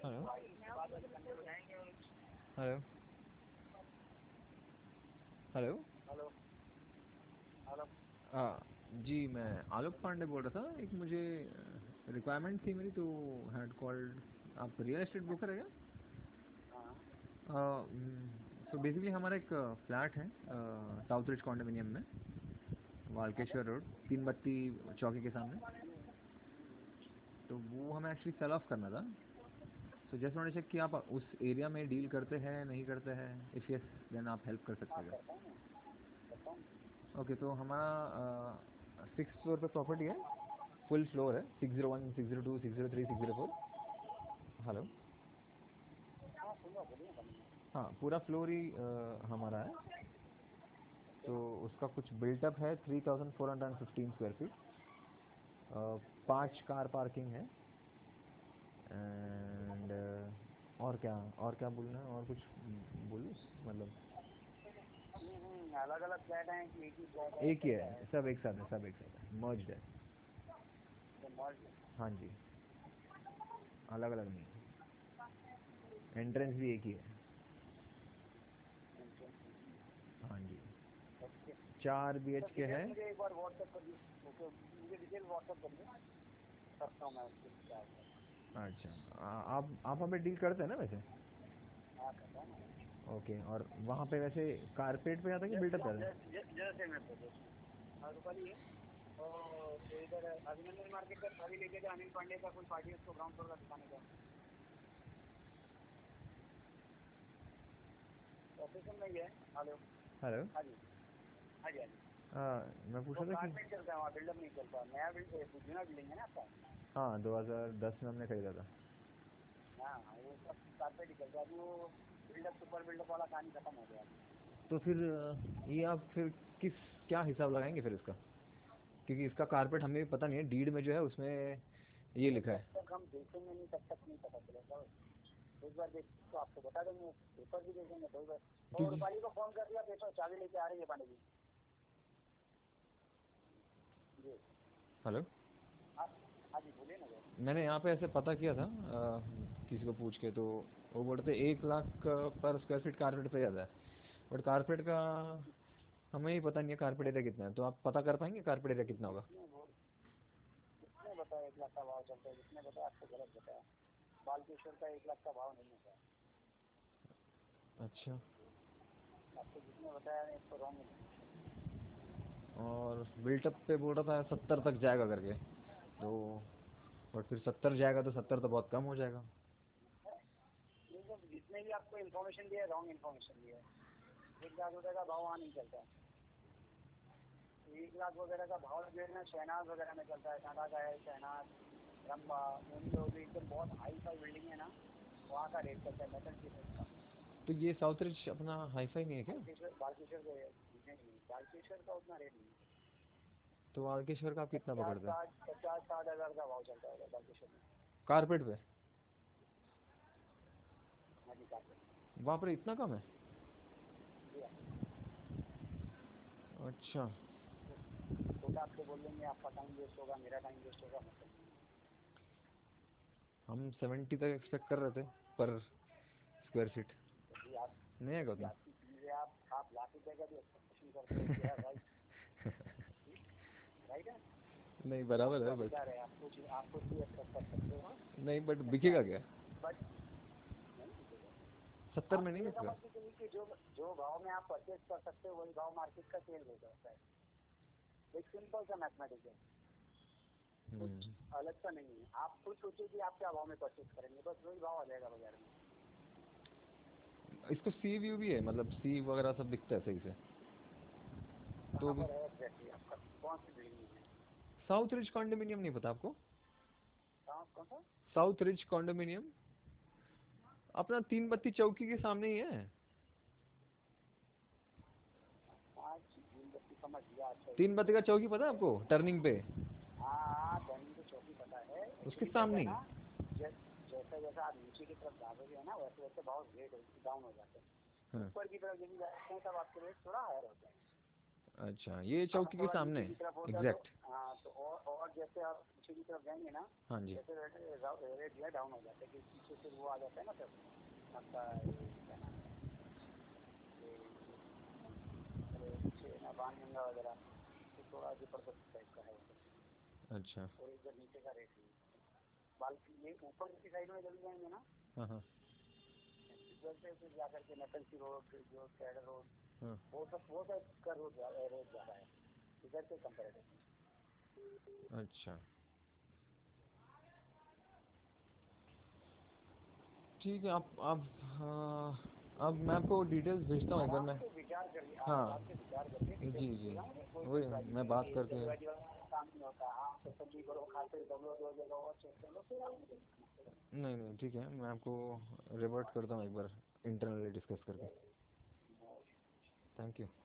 Hello hello hello. जी मैं आलोक पांडे बोल रहा था। एक मुझे रिक्वायरमेंट थी मेरी, तो हैड कॉल्ड। आप रियल एस्टेट ब्रोकर है क्या? सो बेसिकली हमारा एक फ्लैट है साउथ रिच कॉन्डोमिनियम में, वालकेश्वर रोड, 332 चौकी के सामने। तो वो हमें एक्चुअली सेल ऑफ करना था। So just want to check कि आप उस एरिया में डील करते हैं नहीं करते हैं। इफ़ यस देन आप हेल्प कर सकते हैं। ओके, तो हमारा 6th फ्लोर पे प्रॉपर्टी है। फुल फ्लोर है, 601, 602, 603, 604। हेलो। हाँ, पूरा फ्लोर ही हमारा है। तो उसका कुछ बिल्टअप है, 3415 स्क्वायर फीट। 5 कार पार्किंग है। एंड और क्या बोलना है, और कुछ बोलूँ मतलब? अलग अलग फ्लैट हैं कि एक ही फ्लैट है, एक ही कैसा है, है? सब एक साथ है, सब एक साथ है, मर्ज्ड है। तो मॉल हाँ जी, अलग अलग नहीं है, एंट्रेंस भी एक ही है। हाँ जी, ओके। 4 BHK डिटेल है। मुझे एक बार व्हाट्सएप कर दीजिए। ओके, मुझे डिटेल व्हाट्सएप करिए, करता हूँ मैं उसके क्या होता है। अच्छा, आप हमें डील करते हैं ना वैसे? हाँ, करता हूँ ना। ओके, और वहाँ पे वैसे कारपेट पे जाता है कि बिल्डअप जाता है? जैसे मैं प्रदेश में हाँ रुपाली है। तो इधर अभिनंदन मार्केट का चाबी लेके जो अनिल पांडे का कोई पार्टी है, उसको ग्राउंड फ्लोर का दिखाने का ऑफिस में ही है। हेलो। हेलो। हाँ जी, हाँ जी, हाँ जी। मैं पूछ वो रहा था कि कारपेट चलता है वहाँ, बिल्डअप नहीं चलता। नया जूना बिल्डिंग है ना आपका? हाँ, 2010 में हमने खरीदा था। हाँ हाँ, वो सब कारपेट ही चलता है। अभी वो बिल्डअप सुपर बिल्डअप वाला कहानी खत्म हो गया। तो फिर ये आप फिर किस क्या हिसाब लगाएंगे फिर इसका? क्योंकि इसका कारपेट हमें भी पता नहीं है, डीड में जो है उसमें ये वो लिखा जब है। तक हम देखेंगे नहीं तब तक नहीं पता चलेगा। एक बार देख तो आपको बता देंगे, पेपर भी देखेंगे तो बस। और क्योंकि रूपाली को फोन कर दिया, पेपर चाबी लेके आ रही है पांडे जी। जी हेलो। हाँ। हाँ जी, बोलिए ना सर। मैंने यहाँ पे ऐसे पता किया था किसी को पूछ के, तो वो बोलते 1 लाख पर स्क्वायर फीट कारपेट पे जाता है। बट कारपेट का हमें ही पता नहीं है कारपेट एरिया कितना है, तो आप पता कर पाएंगे कारपेट एरिया कितना होगा? किसने वो किसने बताया 1 लाख का भाव चलता है? किसने बताया? आपको गलत बताया। बालकेश्वर का 1 लाख का भाव नहीं होता है। अच्छा। आपको जिसने बताया नहीं, उसको रॉन्ग इन्फॉर्मेशन दी। और बिल्टअप पे बोल रहा था 70 तक जाएगा करके, तो बट फिर 70 जाएगा तो 70 तो बहुत कम हो जाएगा। ये सब जितने भी आपको इन्फॉर्मेशन दिया है, रॉन्ग इन्फॉर्मेशन दिया है। 1 लाख रुपए का भाव वहाँ नहीं चलता। 1 लाख वगैरह का भाव जो है ना, शहनाज वगैरह में चलता है। टाटा का है शहनाज, रंबा, ओनियो, जो एकदम बहुत हाई फाई बिल्डिंग है ना, वहाँ का रेट चलता है, मेटल की रेट का। तो ये साउथ रिच अपना हाईफाई नहीं है क्या? बालकेश्वर को नहीं, बालकेश्वर का उतना रेट नहीं है। तो आलकेश्वर का आप कितना पकड़ते हैं 50-60 का भाव चलता है बालकेश्वर में। कारपेट पे? हाँ जी, काफी। वहाँ पर इतना कम है? जी हाँ। अच्छा। छोटा आपको बोल देंगे, आपका टाइम वेस्ट होगा, मेरा टाइम वेस्ट होगा, मतलब नहीं है। हम 70 तक एक्सपेक्ट कर रहे थे पर स्क्वायर फीट। जी आप नहीं आएगा जी उतना? आपकी चीज़ है, आप लाख रुपए का भी एक्सपेक्टेशन करते हो कि यार राइट। राइट है। नहीं, बराबर आपका है बट। अधिकार है, आप कुछ भी एक्सपेक्ट कर सकते हो। नहीं, बट क्या बिकेगा है? क्या? बट नहीं बिकेगा। 70 में आप नहीं ये बिकेगा? समझ के चलिए कि जो जो भाव में आप परचेज कर सकते हो, वही भाव मार्केट का सेल हो जाता है। एक सिंपल सा मैथमेटिक्स है, कुछ हम्म। अलग सा नहीं है। आप खुद सोचिए कि आप क्या भाव में परचेज करेंगे, बस वही भाव आ जाएगा बाजार में। इसको सी व्यू भी है, मतलब सी वगैरह सब दिखता है सही से? तो कहाँ भी पर है एग्जैक्टली आपका? कौन सी बिल्डिंग में है? साउथ रिच कॉन्डोमिनियम नहीं पता आपको? कहाँ कौन सा? साउथ रिच कॉन्डोमिनियम अपना 332 चौकी के सामने ही है। 5 जून 32 समझ गया। अच्छा, एक 332 का चौकी पता है आपको, टर्निंग पे? हाँ हाँ, टर्निंग की चौकी पता है। उसके एक्चुअली कैसा सामने है ही। ना, जैसा जैसा आप नीचे की तरफ जाओगे है ना, वैसे वैसे भाव रेट डाउन हो जाते हैं। हाँ। ऊपर की तरफ यदि जाते हैं तब आपके रेट थोड़ा हायर होते हैं। अच्छा, ये चौकी के थोड़ा सामने नीचे की तरफ होता तो एग्जैक्ट? हाँ, तो और जैसे आप पीछे की तरफ जाएंगे ना, हाँ जी। जैसे रेट जो है डाउन हो जाता है, कि पीछे से वो आ जाता है ना सर, आपका ये क्या नाम है, ये अरे पीछे ना बाणगंगा वगैरह, तो थोड़ा जबरदस्त टाइप का है वो। अच्छा। और इधर नीचे का रेट है, बाल्कनी ये ऊपर की साइड में चले जाएंगे ना, हाँ हाँ इधर से फिर जाकर के नटंकी रोड, जो कैडर रोड, हाँ। वो सब का रोड रेट ज़्यादा है इधर से कंपेरेटिव। अच्छा ठीक है, आप अब मैं आपको डिटेल्स भेजता हूँ एक बार आराम मैं। से विचार करिए, आप हाँ आराम से विचार करके जी डिटेल्स जी, भेजेगा मुझे, कोई वही जल्दबाजी मैं नहीं बात है, ये करके। जल्दबाजी वाला काम नहीं होता है। आप तसल्ली करो, खाते दो दो जगह और चेक कर लो, फिर आप नहीं नहीं ठीक है, मैं आपको रिवर्ट करता हूँ एक बार इंटरनली डिस्कस करके। Thank you.